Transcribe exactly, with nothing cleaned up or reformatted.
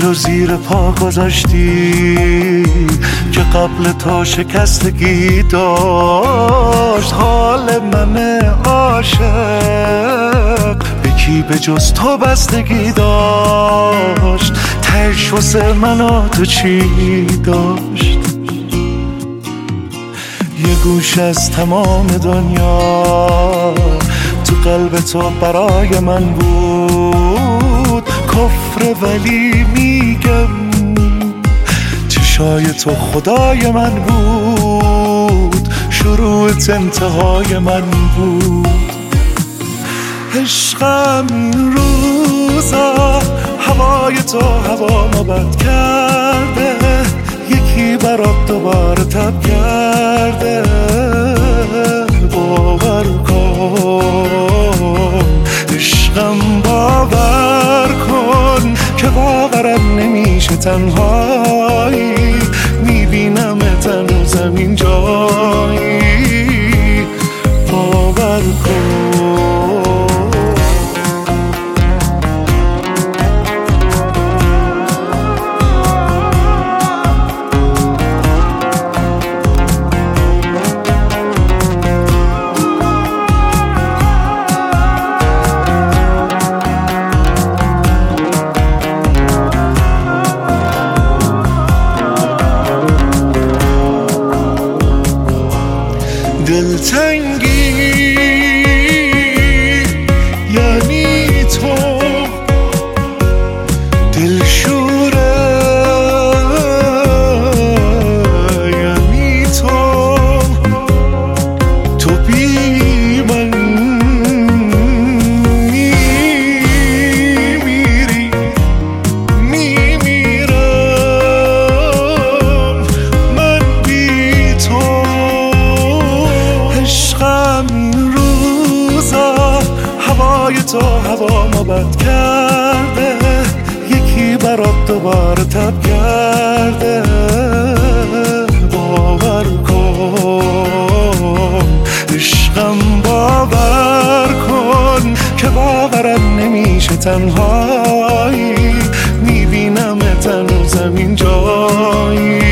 تو زیر پا گذاشتی که قبل تو شکستگی داشت. حال من عاشق به کی به جز تو بستگی داشت؟ تهش واسه من و تو چی داشت؟ یه گوش از تمام دنیا تو قلب تو برای من بود کفر، ولی میگم چشای تو خدای من بود، شروعت انتهای من بود. عشقم این روزا هوای تو هوا ما بد کرده، یکی برات دوباره تب کرده. باور کن عشقم، باور کن که باورم نمیشه تنهایی میبینم هنوزم این جایی. باور کن دلتنگی یعنی تو، دلشوره یعنی تو، تو بی من میمیری میمیرم من بی تو. عشقم این روزا هوای تو هوا ما بد کرده، یکی برات دوباره تب کرده. باور کن عشقم، باور کن که باورم نمیشه تنهایی میبینم هنوزم این جایی.